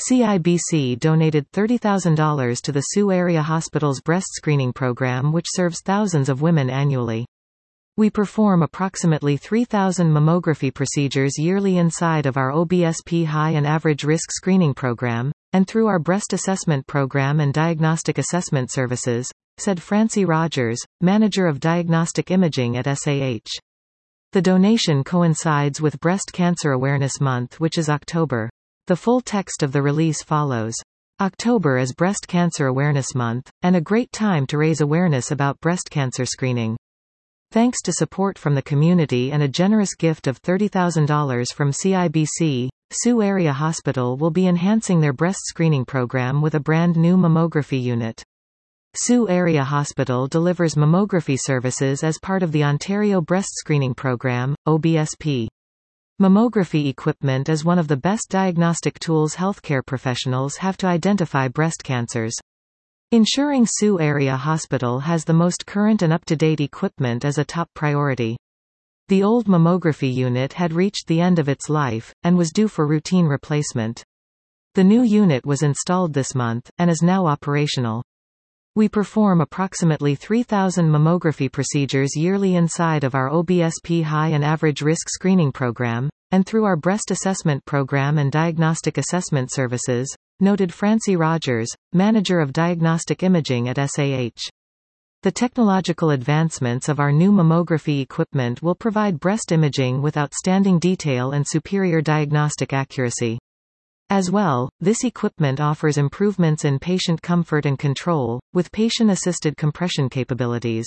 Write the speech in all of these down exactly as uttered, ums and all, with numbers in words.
C I B C donated thirty thousand dollars to the Sioux Area Hospital's breast screening program, which serves thousands of women annually. We perform approximately three thousand mammography procedures yearly inside of our O B S P high and average risk screening program, and through our breast assessment program and diagnostic assessment services, said Francie Rogers, manager of diagnostic imaging at S A H. The donation coincides with Breast Cancer Awareness Month, which is October. The full text of the release follows. October is Breast Cancer Awareness Month, and a great time to raise awareness about breast cancer screening. Thanks to support from the community and a generous gift of thirty thousand dollars from C I B C, Sioux Area Hospital will be enhancing their breast screening program with a brand new mammography unit. Sioux Area Hospital delivers mammography services as part of the Ontario Breast Screening Program, O B S P. Mammography equipment is one of the best diagnostic tools healthcare professionals have to identify breast cancers. Ensuring Sioux Area Hospital has the most current and up-to-date equipment is a top priority. The old mammography unit had reached the end of its life, and was due for routine replacement. The new unit was installed this month, and is now operational. We perform approximately three thousand mammography procedures yearly inside of our O B S P high and average risk screening program, and through our breast assessment program and diagnostic assessment services, noted Francie Rogers, manager of diagnostic imaging at S A H. The technological advancements of our new mammography equipment will provide breast imaging with outstanding detail and superior diagnostic accuracy. As well, this equipment offers improvements in patient comfort and control, with patient-assisted compression capabilities.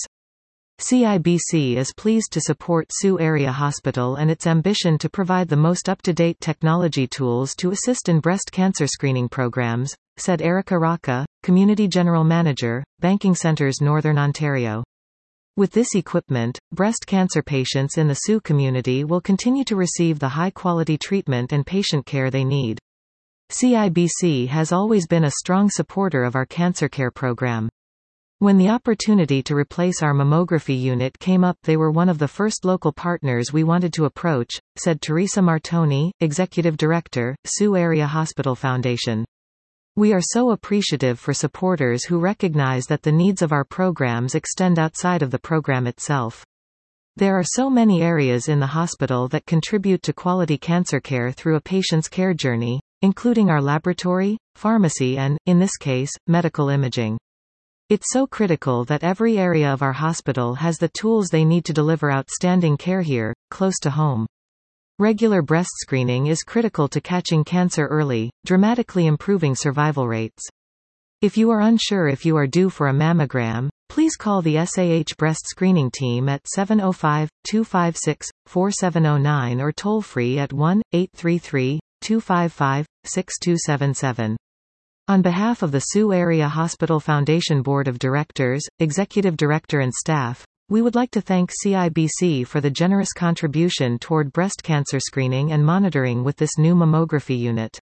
C I B C is pleased to support Sioux Area Hospital and its ambition to provide the most up-to-date technology tools to assist in breast cancer screening programs, said Erica Rocca, Community General Manager, Banking Centres Northern Ontario. With this equipment, breast cancer patients in the Sioux community will continue to receive the high-quality treatment and patient care they need. C I B C has always been a strong supporter of our cancer care program. When the opportunity to replace our mammography unit came up, they were one of the first local partners we wanted to approach, said Teresa Martoni, Executive Director, Sioux Area Hospital Foundation. We are so appreciative for supporters who recognize that the needs of our programs extend outside of the program itself. There are so many areas in the hospital that contribute to quality cancer care through a patient's care journey, including our laboratory, pharmacy and, in this case, medical imaging. It's so critical that every area of our hospital has the tools they need to deliver outstanding care here, close to home. Regular breast screening is critical to catching cancer early, dramatically improving survival rates. If you are unsure if you are due for a mammogram, please call the S A H breast screening team at seven oh five, two five six, four seven oh nine or toll free at one eight three three, two five five, six two seven seven. On behalf of the Sioux Area Hospital Foundation Board of Directors, Executive Director and staff, we would like to thank C I B C for the generous contribution toward breast cancer screening and monitoring with this new mammography unit.